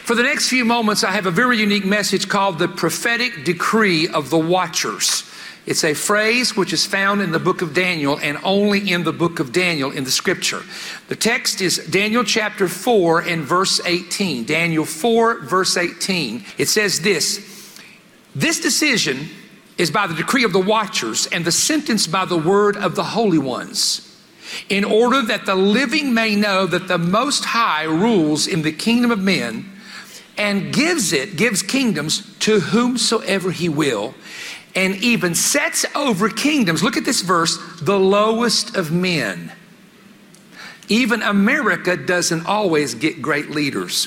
For the next few moments, I have a very unique message called the prophetic decree of the watchers. It's a phrase which is found in the book of Daniel and only in the book of Daniel in the scripture. The text is Daniel chapter 4 and verse 18. Daniel 4 verse 18. It says this decision is by the decree of the watchers and the sentence by the word of the holy ones, in order that the living may know that the Most High rules in the kingdom of men and gives kingdoms to whomsoever he will, and even sets over kingdoms. Look at this verse, the lowest of men. Even America doesn't always get great leaders.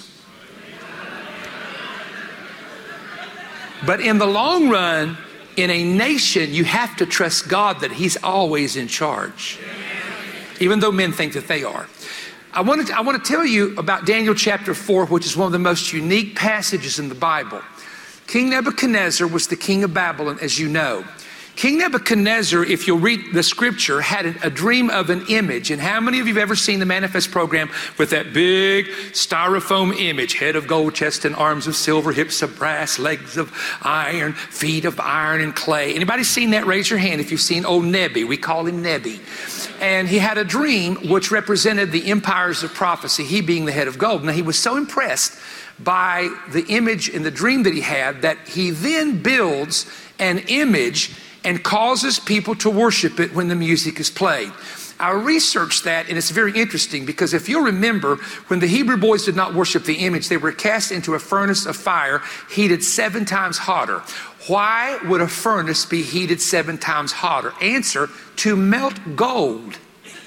But in the long run, in a nation, you have to trust God that he's always in charge, even though men think that they are. I want to tell you about Daniel chapter 4, which is one of the most unique passages in the Bible. King Nebuchadnezzar was the king of Babylon, as you know. King Nebuchadnezzar, if you'll read the scripture, had a dream of an image. And how many of you have ever seen the Manifest program with that big styrofoam image? Head of gold, chest and arms of silver, hips of brass, legs of iron, feet of iron and clay. Anybody seen that? Raise your hand if you've seen old Nebi. We call him Nebi. And he had a dream which represented the empires of prophecy, he being the head of gold. Now, he was so impressed by the image in the dream that he had that he then builds an image and causes people to worship it when the music is played. I researched that, and it's very interesting because if you'll remember, when the Hebrew boys did not worship the image, they were cast into a furnace of fire heated 7 times hotter. Why would a furnace be heated 7 times hotter? Answer, to melt gold.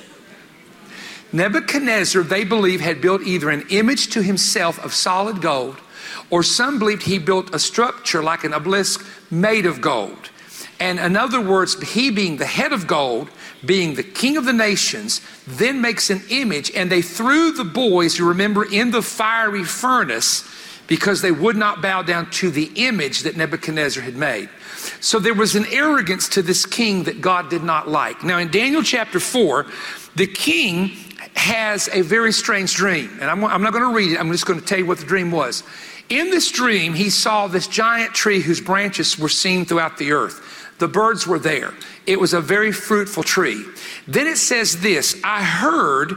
Nebuchadnezzar, they believe, had built either an image to himself of solid gold, or some believed he built a structure like an obelisk made of gold. And in other words, he being the head of gold, being the king of the nations, then makes an image, and they threw the boys, you remember, in the fiery furnace because they would not bow down to the image that Nebuchadnezzar had made. So there was an arrogance to this king that God did not like. Now in Daniel chapter 4, the king has a very strange dream. And I'm not going to read it. I'm just going to tell you what the dream was. In this dream, he saw this giant tree whose branches were seen throughout the earth. The birds were there. It was a very fruitful tree. Then it says this, I heard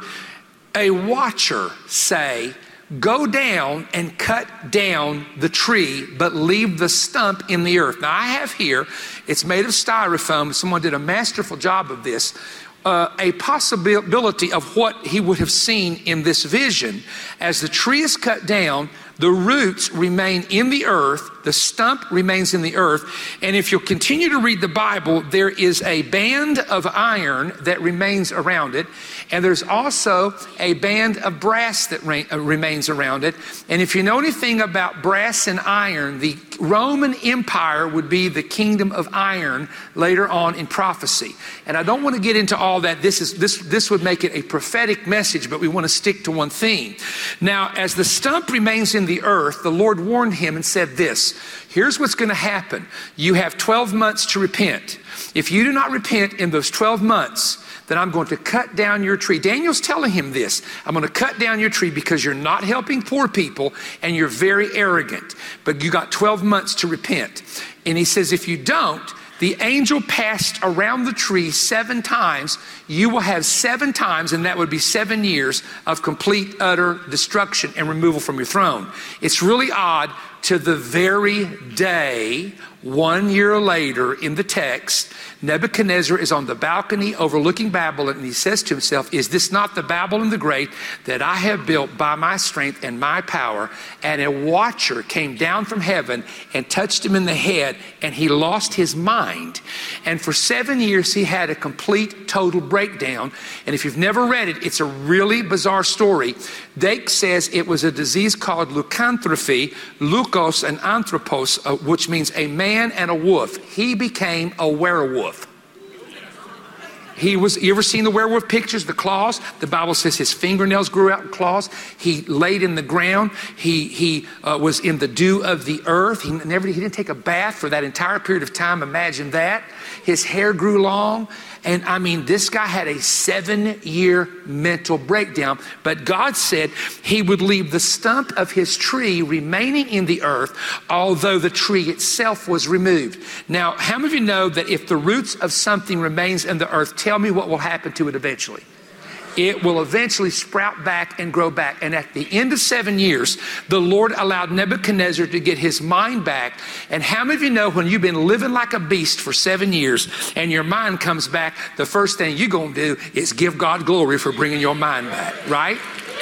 a watcher say, go down and cut down the tree, but leave the stump in the earth. Now I have here, it's made of styrofoam. Someone did a masterful job of this. A possibility of what he would have seen in this vision. As the tree is cut down, the roots remain in the earth, the stump remains in the earth, and if you'll continue to read the Bible, there is a band of iron that remains around it, and there's also a band of brass that remains around it. And if you know anything about brass and iron, the Roman Empire would be the kingdom of iron later on in prophecy. And I don't want to get into all that. This would make it a prophetic message, but we want to stick to one theme. Now, as the stump remains in the earth, the Lord warned him and said this, here's what's going to happen. You have 12 months to repent. If you do not repent in those 12 months, then I'm going to cut down your tree. Daniel's telling him this. I'm going to cut down your tree because you're not helping poor people and you're very arrogant. But you got 12 months to repent. And he says, if you don't, the angel passed around the tree 7 times. You will have 7 times, and that would be 7 years of complete, utter destruction and removal from your throne. It's really odd. To the very day, 1 year later in the text, Nebuchadnezzar is on the balcony overlooking Babylon, and he says to himself, is this not the Babylon the Great that I have built by my strength and my power? And a watcher came down from heaven and touched him in the head, and he lost his mind. And for 7 years, he had a complete, total breakdown. And if you've never read it, it's a really bizarre story. Dake says it was a disease called lycanthropy, lukos and anthropos, which means a man and a wolf. He became a werewolf. you ever seen the werewolf pictures, the claws? The Bible says his fingernails grew out claws. He laid in the ground. He was in the dew of the earth. He didn't take a bath for that entire period of time. Imagine that. His hair grew long. And I mean, this guy had a 7-year mental breakdown, but God said he would leave the stump of his tree remaining in the earth, although the tree itself was removed. Now, how many of you know that if the roots of something remains in the earth, tell me what will happen to it eventually? It will eventually sprout back and grow back. And at the end of 7 years, the Lord allowed Nebuchadnezzar to get his mind back. And how many of you know when you've been living like a beast for 7 years and your mind comes back, the first thing you're going to do is give God glory for bringing your mind back, right?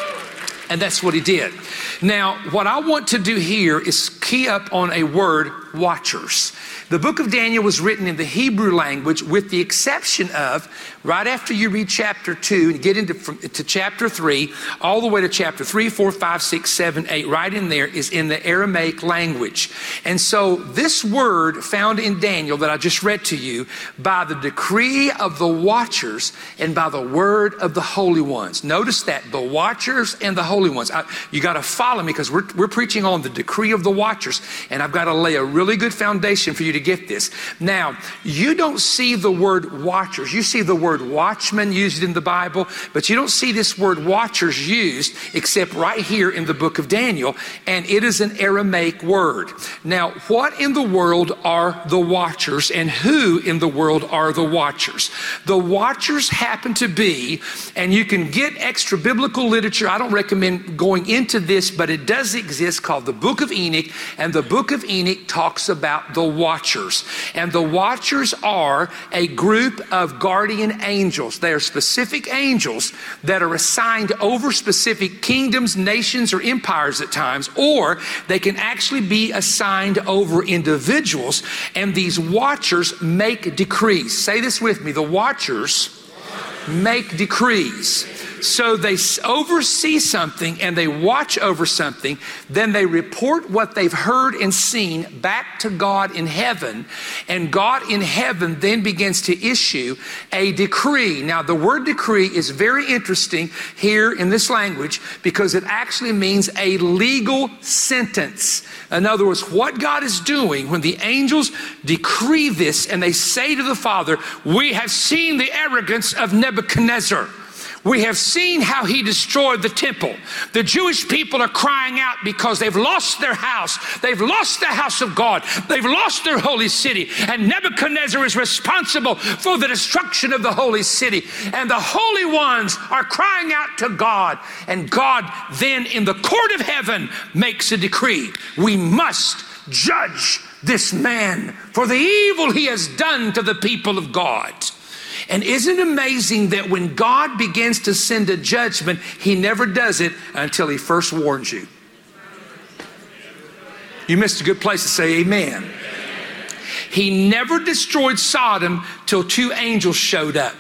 And that's what he did. Now, what I want to do here is key up on a word, watchers. The book of Daniel was written in the Hebrew language, with the exception of, right after you read chapter 2 and get to chapter 3, all the way to chapter 3, 4, 5, 6, 7, 8, right in there is in the Aramaic language. And so this word found in Daniel that I just read to you, by the decree of the watchers and by the word of the holy ones. Notice that, the watchers and the holy ones. You got to follow me because we're preaching on the decree of the watchers, and I've got to lay a really good foundation for you to get this. Now, you don't see the word watchers. You see the word watchman used in the Bible, but you don't see this word watchers used except right here in the book of Daniel, and it is an Aramaic word. Now, what in the world are the watchers, and who in the world are the watchers? The watchers happen to be, and you can get extra biblical literature. I don't recommend going into this, but it does exist, called the Book of Enoch, and the Book of Enoch talks about the watchers. And the watchers are a group of guardian angels. They are specific angels that are assigned over specific kingdoms, nations, or empires at times, or they can actually be assigned over individuals. And these watchers make decrees. Say this with me. The watchers make decrees. So they oversee something and they watch over something. Then they report what they've heard and seen back to God in heaven. And God in heaven then begins to issue a decree. Now, the word decree is very interesting here in this language because it actually means a legal sentence. In other words, what God is doing when the angels decree this and they say to the Father, "We have seen the arrogance of Nebuchadnezzar. We have seen how he destroyed the temple. The Jewish people are crying out because they've lost their house. They've lost the house of God. They've lost their holy city. And Nebuchadnezzar is responsible for the destruction of the holy city. And the holy ones are crying out to God. And God then in the court of heaven makes a decree. We must judge this man for the evil he has done to the people of God." And isn't it amazing that when God begins to send a judgment, he never does it until he first warns you? You missed a good place to say amen. He never destroyed Sodom till 2 angels showed up.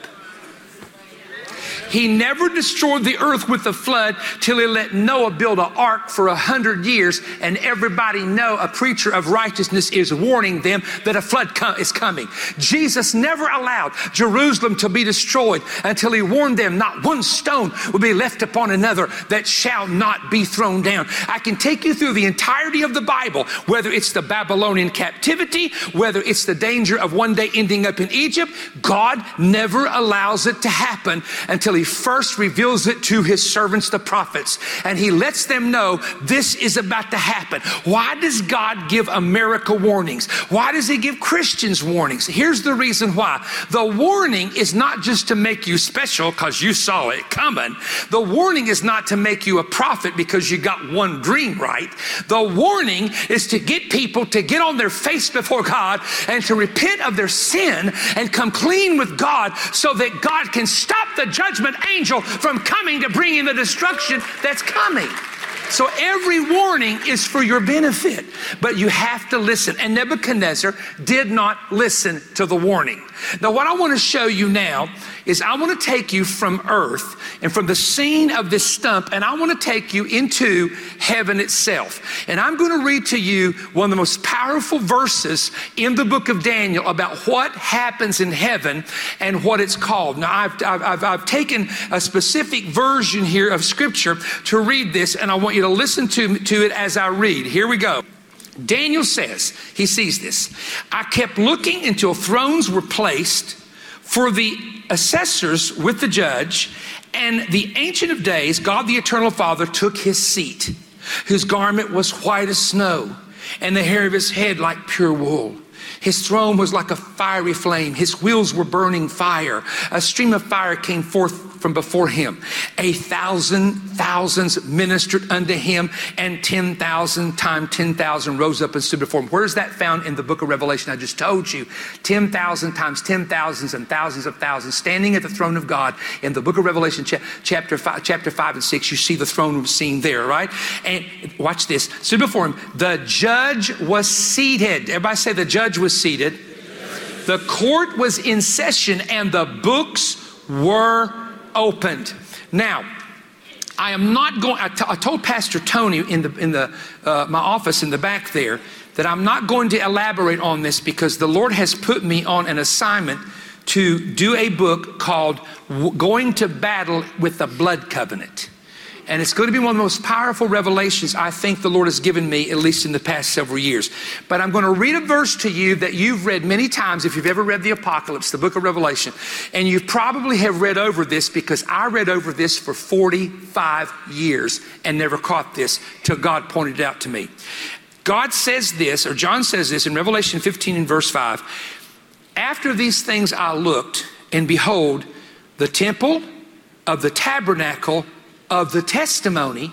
He never destroyed the earth with the flood till he let Noah build an ark for 100 years, and everybody know a preacher of righteousness is warning them that a flood is coming. Jesus never allowed Jerusalem to be destroyed until he warned them not one stone will be left upon another that shall not be thrown down. I can take you through the entirety of the Bible, whether it's the Babylonian captivity, whether it's the danger of one day ending up in Egypt. God never allows it to happen until he first reveals it to his servants, the prophets, and he lets them know this is about to happen. Why does God give America warnings? Why does he give Christians warnings? Here's the reason why. The warning is not just to make you special because you saw it coming. The warning is not to make you a prophet because you got one dream right. The warning is to get people to get on their face before God and to repent of their sin and come clean with God so that God can stop the judgment angel from coming to bring in the destruction that's coming. So every warning is for your benefit, but you have to listen. And Nebuchadnezzar did not listen to the warning. Now, what I want to show you now is I want to take you from earth and from the scene of this stump, and I want to take you into heaven itself. And I'm going to read to you one of the most powerful verses in the book of Daniel about what happens in heaven and what it's called. Now, I've taken a specific version here of Scripture to read this, and I want you to listen to it as I read. Here we go. Daniel says, he sees this. I kept looking until thrones were placed for the assessors with the judge, and the Ancient of Days, God the Eternal Father, took his seat, whose garment was white as snow, and the hair of his head like pure wool. His throne was like a fiery flame. His wheels were burning fire. A stream of fire came forth from before him. 1,000 thousands ministered unto him, and 10,000 times 10,000 rose up and stood before him. Where is that found in the book of Revelation? I just told you. 10,000 times 10,000s and thousands of thousands standing at the throne of God in the book of Revelation, chapter 5 and 6. You see the throne room scene there, right? And watch this. Stood before him. The judge was seated. Everybody say the judge was seated. The court was in session, and the books were opened. Now, I am not going. I told Pastor Tony in my office in the back there that I'm not going to elaborate on this because the Lord has put me on an assignment to do a book called Going to Battle with the Blood Covenant. And it's going to be one of the most powerful revelations I think the Lord has given me, at least in the past several years. But I'm going to read a verse to you that you've read many times if you've ever read the Apocalypse, the book of Revelation. And you probably have read over this because I read over this for 45 years and never caught this till God pointed it out to me. God says this, or John says this in Revelation 15 and verse 5. After these things I looked, and behold, the temple of the tabernacle of the testimony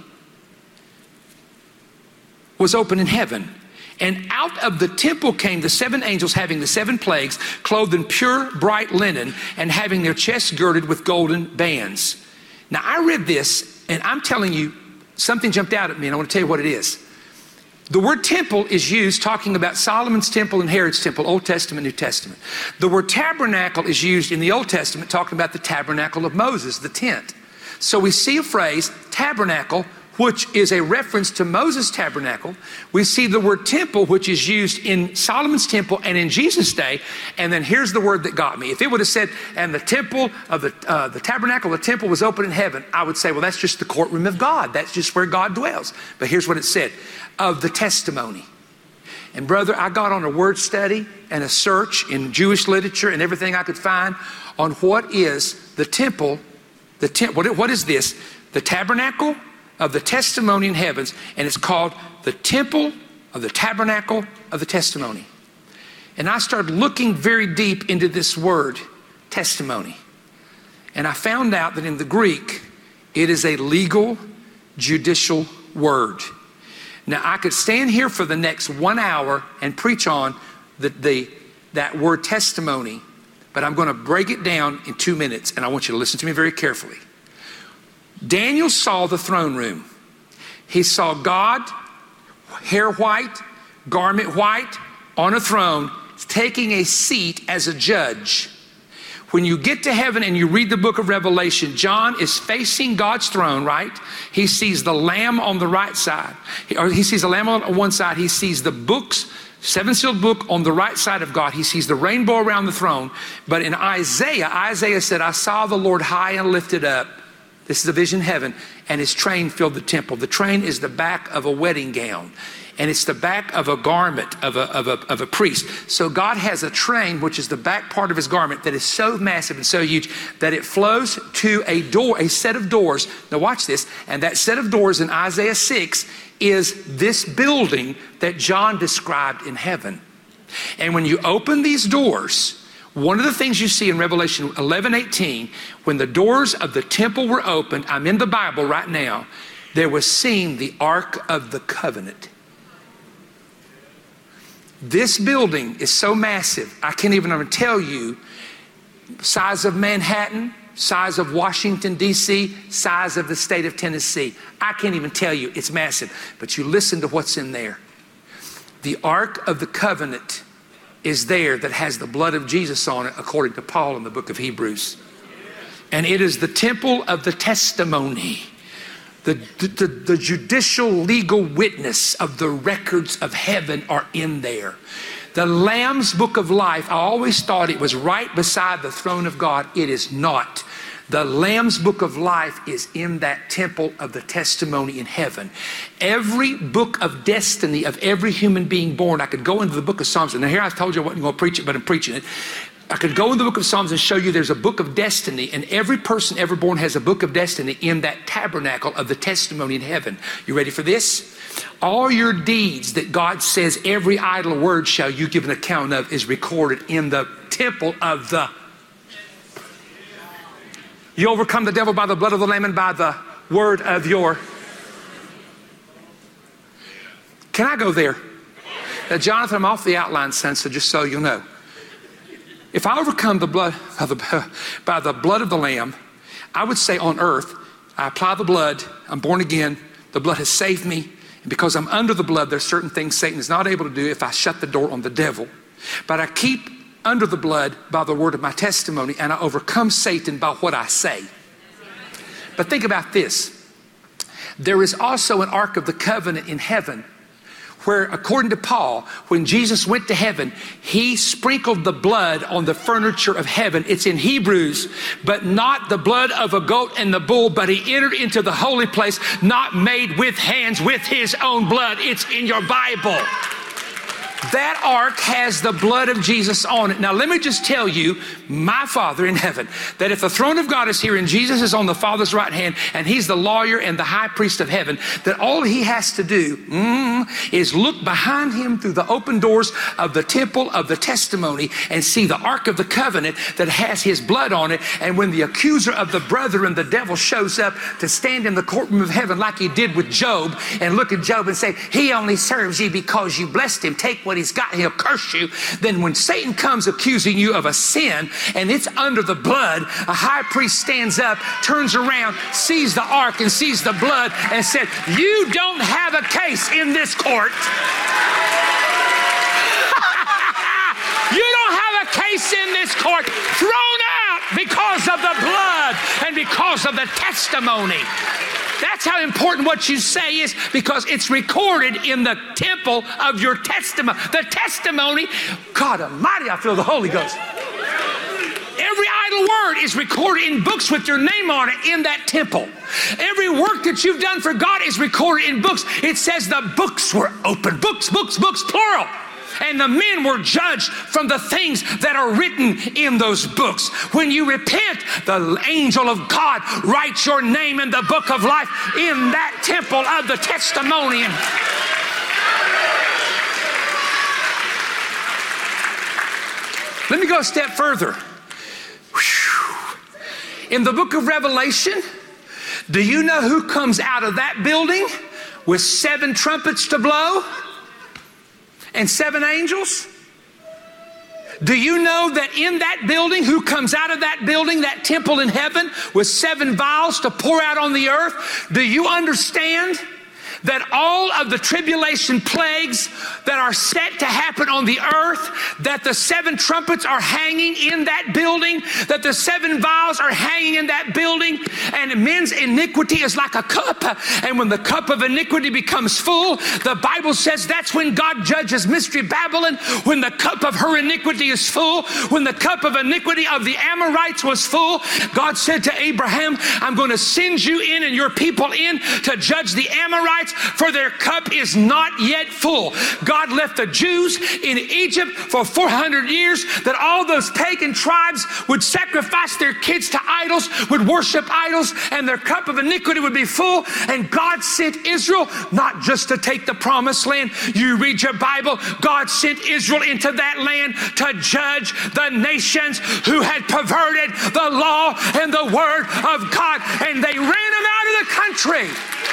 was open in heaven. And out of the temple came the 7 angels having the 7 plagues, clothed in pure bright linen, and having their chests girded with golden bands. Now I read this, and I'm telling you, something jumped out at me, and I want to tell you what it is. The word temple is used talking about Solomon's temple and Herod's temple, Old Testament, New Testament. The word tabernacle is used in the Old Testament talking about the tabernacle of Moses, the tent. So we see a phrase, tabernacle, which is a reference to Moses' tabernacle. We see the word temple, which is used in Solomon's temple and in Jesus' day. And then here's the word that got me. If it would have said, and the temple of the tabernacle, the temple was open in heaven, I would say, well, that's just the courtroom of God. That's just where God dwells. But here's what it said, of the testimony. And brother, I got on a word study and a search in Jewish literature and everything I could find on what is the temple. What is this? The tabernacle of the testimony in heavens, and it's called the temple of the tabernacle of the testimony. And I started looking very deep into this word, testimony. And I found out that in the Greek, it is a legal, judicial word. Now, I could stand here for the next 1 hour and preach on that word testimony, but I'm going to break it down in 2 minutes, and I want you to listen to me very carefully. Daniel saw the throne room. He saw God, hair white, garment white, on a throne, taking a seat as a judge. When you get to heaven and you read the book of Revelation, John is facing God's throne, right? He sees the Lamb on the right side. He sees the Lamb on one side. He sees the books, 7-sealed book on the right side of God. He sees the rainbow around the throne. But in Isaiah said, I saw the Lord high and lifted up. This is a vision of heaven. And his train filled the temple. The train is the back of a wedding gown. And it's the back of a garment of a priest. So God has a train, which is the back part of his garment, that is so massive and so huge that it flows to a door, a set of doors. Now watch this. And that set of doors in Isaiah 6 is this building that John described in heaven. And when you open these doors, one of the things you see in Revelation 11:18, when the doors of the temple were opened, I'm in the Bible right now, there was seen the Ark of the Covenant. This building is so massive, I can't even tell you, size of Manhattan, size of Washington, D.C., size of the state of Tennessee. I can't even tell you, it's massive. But you listen to what's in there. The Ark of the Covenant is there that has the blood of Jesus on it, according to Paul in the book of Hebrews. And it is the temple of the testimony, the judicial legal witness of the records of heaven are in there. The Lamb's Book of Life, I always thought it was right beside the throne of God. It is not. The Lamb's Book of Life is in that temple of the testimony in heaven. Every book of destiny of every human being born, I could go into the book of Psalms, and here I told you I wasn't going to preach it, but I'm preaching it. I could go in the book of Psalms and show you there's a book of destiny, and every person ever born has a book of destiny in that tabernacle of the testimony in heaven. You ready for this? All your deeds that God says every idle word shall you give an account of is recorded in the temple of the... You overcome the devil by the blood of the Lamb and by the word of your... Can I go there? Now, Jonathan, I'm off the outline, son, so just so you'll know. If I overcome the blood by the blood of the Lamb, I would say on earth, I apply the blood, I'm born again, the blood has saved me, and because I'm under the blood, there's certain things Satan is not able to do if I shut the door on the devil. But I keep under the blood by the word of my testimony, and I overcome Satan by what I say. But think about this. There is also an Ark of the Covenant in heaven where, according to Paul, when Jesus went to heaven, he sprinkled the blood on the furniture of heaven. It's in Hebrews, but not the blood of a goat and the bull, but he entered into the holy place, not made with hands, with his own blood. It's in your Bible. That ark has the blood of Jesus on it. Now, let me just tell you, my Father in heaven, that if the throne of God is here and Jesus is on the Father's right hand and he's the lawyer and the high priest of heaven, that all he has to do is look behind him through the open doors of the temple of the testimony and see the Ark of the Covenant that has his blood on it. And when the accuser of the brethren, the devil, shows up to stand in the courtroom of heaven like he did with Job and look at Job and say, he only serves you because you blessed him. Take what he's got, he'll curse you. Then when Satan comes accusing you of a sin and it's under the blood, a high priest stands up, turns around, sees the ark and sees the blood and said, you don't have a case in this court. You don't have a case in this court. Thrown out because of the blood and because of the testimony. That's how important what you say is, because it's recorded in the temple of your testimony. The testimony, God Almighty, I feel the Holy Ghost. Every idle word is recorded in books with your name on it in that temple. Every work that you've done for God is recorded in books. It says the books were open. Books, plural. And the men were judged from the things that are written in those books. When you repent, the angel of God writes your name in the book of life in that temple of the testimony. Let me go a step further. In the book of Revelation, do you know who comes out of that building with 7 trumpets to blow? And 7 angels? Do you know that in that building, who comes out of that building, that temple in heaven, with 7 vials to pour out on the earth? Do you understand that all of the tribulation plagues that are set to happen on the earth, that the 7 trumpets are hanging in that building, that the 7 vials are hanging in that building, and men's iniquity is like a cup, and when the cup of iniquity becomes full, the Bible says that's when God judges Mystery Babylon. When the cup of her iniquity is full, when the cup of iniquity of the Amorites was full, God said to Abraham, I'm going to send you in and your people in to judge the Amorites, for their cup is not yet full. God left the Jews in Egypt for 400 years, that all those pagan tribes would sacrifice their kids to idols, would worship idols, and their cup of iniquity would be full. And God sent Israel not just to take the promised land. You read your Bible, God sent Israel into that land to judge the nations who had perverted the law and the word of God, and they ran them out of the country.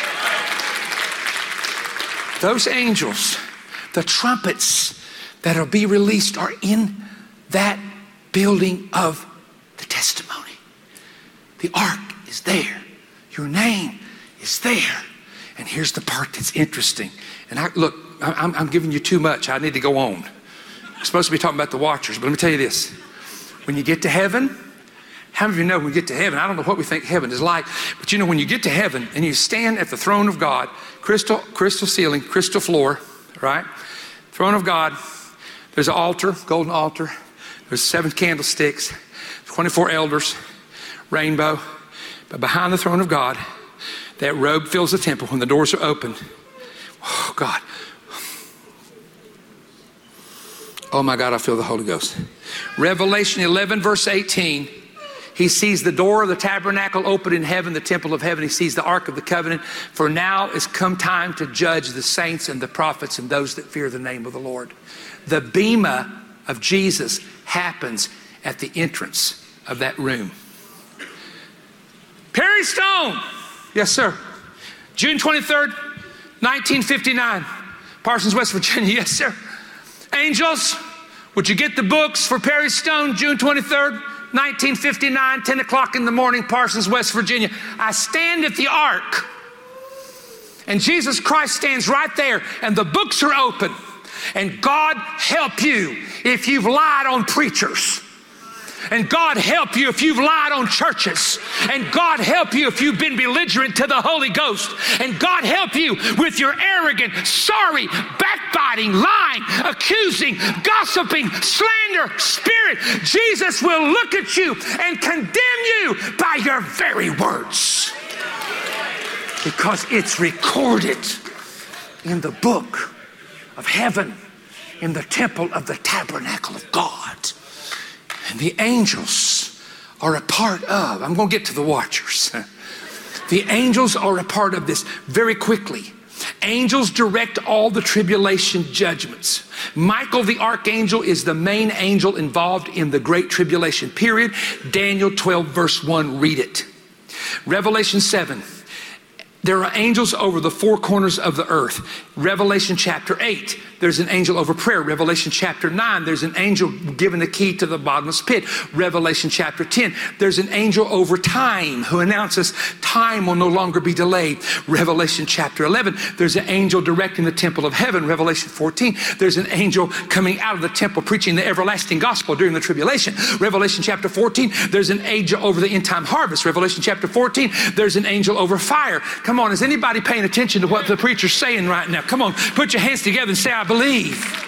Those angels, the trumpets that will be released, are in that building of the testimony. The ark is there. Your name is there. And here's the part that's interesting. And I'm giving you too much. I need to go on. I'm supposed to be talking about the watchers, but let me tell you this. When you get to heaven, How many of you know when we get to heaven, I don't know what we think heaven is like, but you know, when you get to heaven and you stand at the throne of God, crystal ceiling, crystal floor, right? Throne of God, there's an altar, golden altar. There's 7 candlesticks, 24 elders, rainbow. But behind the throne of God, that robe fills the temple when the doors are open. Oh, God. Oh, my God, I feel the Holy Ghost. Revelation 11, verse 18. He sees the door of the tabernacle open in heaven, the temple of heaven. He sees the Ark of the Covenant. For now is come time to judge the saints and the prophets and those that fear the name of the Lord. The bema of Jesus happens at the entrance of that room. Perry Stone. Yes, sir. June 23rd, 1959. Parsons, West Virginia. Yes, sir. Angels, would you get the books for Perry Stone, June 23rd, 1959, 10 o'clock in the morning, Parsons, West Virginia. I stand at the ark, and Jesus Christ stands right there, and the books are open. And God help you if you've lied on preachers. And God help you if you've lied on churches. And God help you if you've been belligerent to the Holy Ghost. And God help you with your arrogant, sorry, backbiting, lying, accusing, gossiping, slander spirit. Jesus will look at you and condemn you by your very words. Because it's recorded in the book of heaven, in the temple of the tabernacle of God. And the angels are a part of, I'm going to get to the watchers. The angels are a part of this very quickly. Angels direct all the tribulation judgments. Michael the archangel is the main angel involved in the great tribulation period. Daniel 12 verse 1, read it. Revelation 7. There are angels over the 4 corners of the earth. Revelation chapter 8, there's an angel over prayer. Revelation chapter 9, there's an angel given the key to the bottomless pit. Revelation chapter 10, there's an angel over time who announces time will no longer be delayed. Revelation chapter 11, there's an angel directing the temple of heaven. Revelation 14, there's an angel coming out of the temple preaching the everlasting gospel during the tribulation. Revelation chapter 14, there's an angel over the end time harvest. Revelation chapter 14, there's an angel over fire. Come on, is anybody paying attention to what the preacher's saying right now? Come on, put your hands together and say, I believe.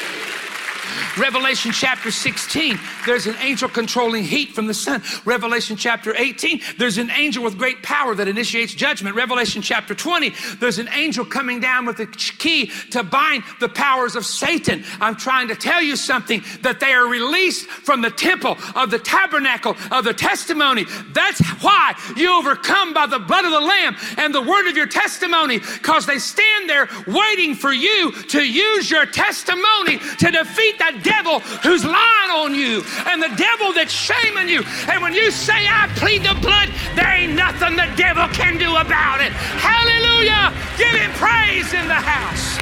Revelation chapter 16, there's an angel controlling heat from the sun. Revelation chapter 18, there's an angel with great power that initiates judgment. Revelation chapter 20, there's an angel coming down with the key to bind the powers of Satan. I'm trying to tell you something, that they are released from the temple of the tabernacle of the testimony. That's why you overcome by the blood of the Lamb and the word of your testimony, because they stand there waiting for you to use your testimony to defeat that devil who's lying on you and the devil that's shaming you. And when you say, I plead the blood, there ain't nothing the devil can do about it. Hallelujah. Give him praise in the house.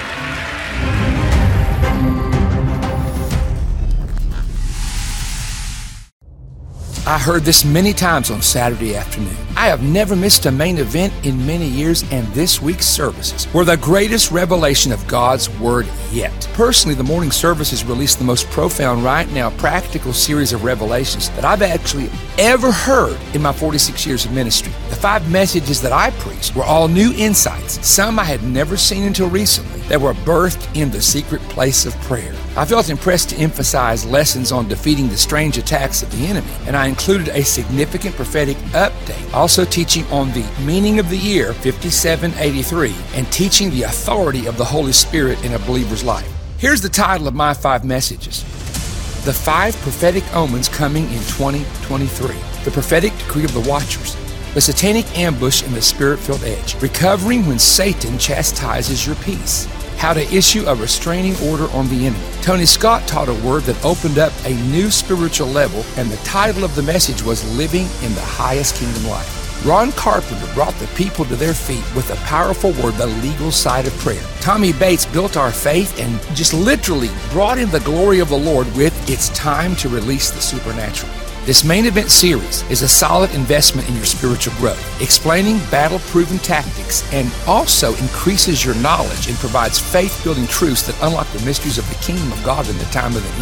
I heard this many times on Saturday afternoon. I have never missed a main event in many years, and this week's services were the greatest revelation of God's Word yet. Personally, the morning services released the most profound, right now, practical series of revelations that I've actually ever heard in my 46 years of ministry. The 5 messages that I preached were all new insights, some I had never seen until recently, that were birthed in the secret place of prayer. I felt impressed to emphasize lessons on defeating the strange attacks of the enemy, and I included a significant prophetic update, also teaching on the meaning of the year 5783 and teaching the authority of the Holy Spirit in a believer's life. Here's the title of my 5 messages. The 5 prophetic omens coming in 2023. The prophetic decree of the watchers. The satanic ambush and the spirit-filled edge. Recovering when Satan chastises your peace. How to issue a restraining order on the enemy. Tony Scott taught a word that opened up a new spiritual level, and the title of the message was Living in the Highest Kingdom Life. Ron Carpenter brought the people to their feet with a powerful word, the legal side of prayer. Tommy Bates built our faith and just literally brought in the glory of the Lord with It's Time to Release the Supernatural. This main event series is a solid investment in your spiritual growth, explaining battle-proven tactics, and also increases your knowledge and provides faith-building truths that unlock the mysteries of the kingdom of God in the time of the end.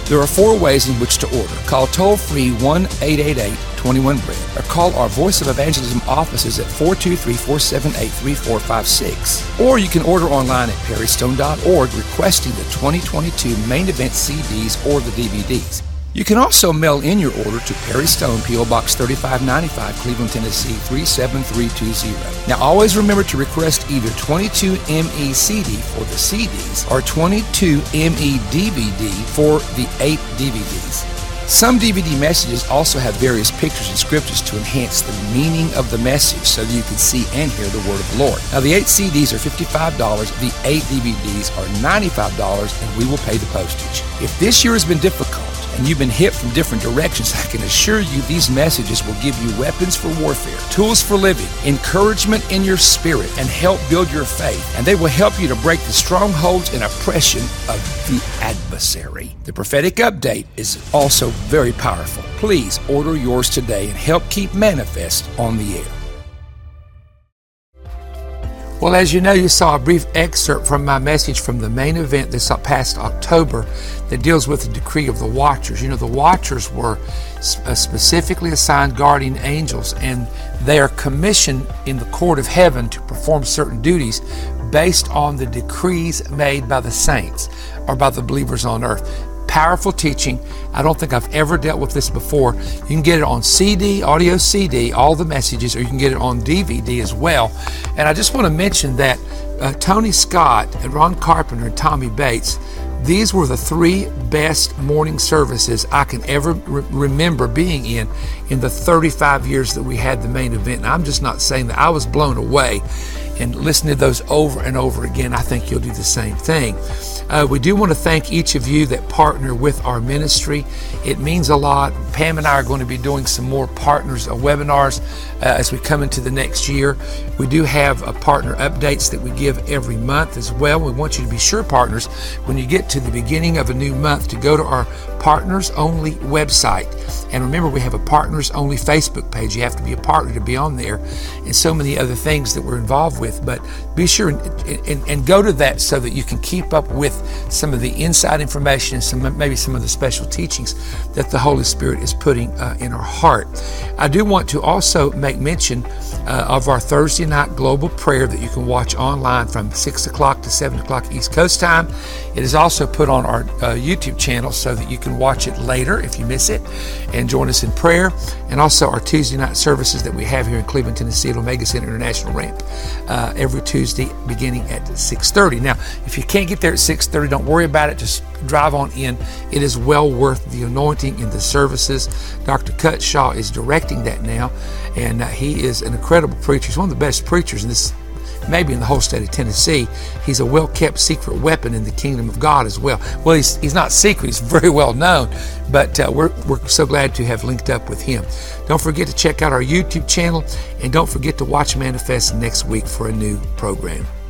There are 4 ways in which to order. Call toll-free 1-888-21-BREAD or call our Voice of Evangelism offices at 423-478-3456. Or you can order online at perrystone.org requesting the 2022 Main Event CDs or the DVDs. You can also mail in your order to Perry Stone, P.O. Box 3595, Cleveland, Tennessee 37320. Now always remember to request either 22ME CD for the CDs or 22ME DVD for the 8 DVDs. Some DVD messages also have various pictures and scriptures to enhance the meaning of the message so that you can see and hear the word of the Lord. Now the 8 CDs are $55, the 8 DVDs are $95, and we will pay the postage. If this year has been difficult, and you've been hit from different directions, I can assure you these messages will give you weapons for warfare, tools for living, encouragement in your spirit, and help build your faith. And they will help you to break the strongholds and oppression of the adversary. The prophetic update is also very powerful. Please order yours today and help keep Manifest on the air. Well, as you know, you saw a brief excerpt from my message from the main event this past October that deals with the decree of the Watchers. You know, the Watchers were specifically assigned guardian angels, and they are commissioned in the court of heaven to perform certain duties based on the decrees made by the saints or by the believers on earth. Powerful teaching. I don't think I've ever dealt with this before. You can get it on CD, audio CD, all the messages, or you can get it on DVD as well. And I just want to mention that Tony Scott, and Ron Carpenter, and Tommy Bates, these were the 3 best morning services I can ever remember being in the 35 years that we had the main event. And I'm just not saying that. I was blown away. And listening to those over and over again, I think you'll do the same thing. We do want to thank each of you that partner with our ministry. It means a lot. Pam and I are going to be doing some more partners webinars as we come into the next year. We do have partner updates that we give every month as well. We want you to be sure, partners, when you get to the beginning of a new month, to go to our Partners Only website. And remember, we have a Partners Only Facebook page. You have to be a partner to be on there, and so many other things that we're involved with. But be sure and go to that so that you can keep up with some of the inside information and maybe some of the special teachings that the Holy Spirit is putting in our heart. I do want to also make mention of our Thursday night global prayer that you can watch online from 6 o'clock to 7 o'clock East Coast time. It is also put on our YouTube channel so that you can watch it later if you miss it and join us in prayer. And also our Tuesday night services that we have here in Cleveland, Tennessee at Omega Center International Ramp every Tuesday beginning at 6:30. Now, if you can't get there at 6:30, don't worry about it. Just drive on in. It is well worth the anointing in the services. Dr. Cutshaw is directing that now, and he is an incredible preacher. He's one of the best preachers in this, maybe in the whole state of Tennessee. He's a well-kept secret weapon in the kingdom of God as well. Well, he's not secret. He's very well known, but we're so glad to have linked up with him. Don't forget to check out our YouTube channel, and don't forget to watch Manifest next week for a new program.